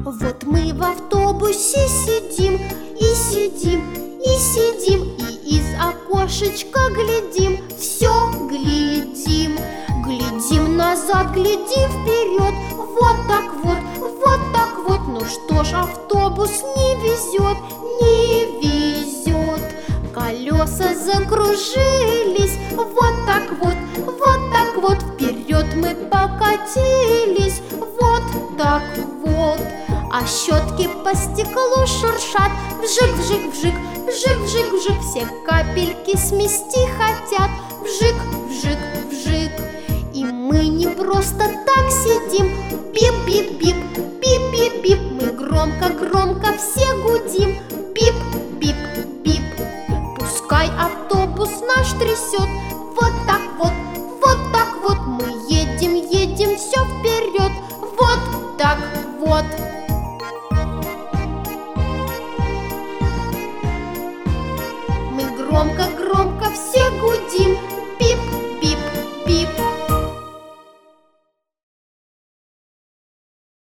Вот мы в автобусе сидим, и сидим, и сидим, и из окошечка глядим, все глядим. Глядим назад, глядим вперед, вот так вот, вот так вот. Ну что ж, автобус не везет, не везет. Колеса закружились, вот так вот, вот так вот. Вперед мы покатились, вот так вот. А щетки по стеклу шуршат, вжик, вжик, вжик, вжик, вжик, вжик. Все капельки смести хотят, вжик, вжик, вжик. И мы не просто так сидим, бип-бип-бип, бип-бип-бип. Мы громко-громко все гудим, бип-бип-бип. Пускай автобус наш трясет, вот так вот, вот так вот. Мы едем, едем все вперед, вот так вот. Мы громко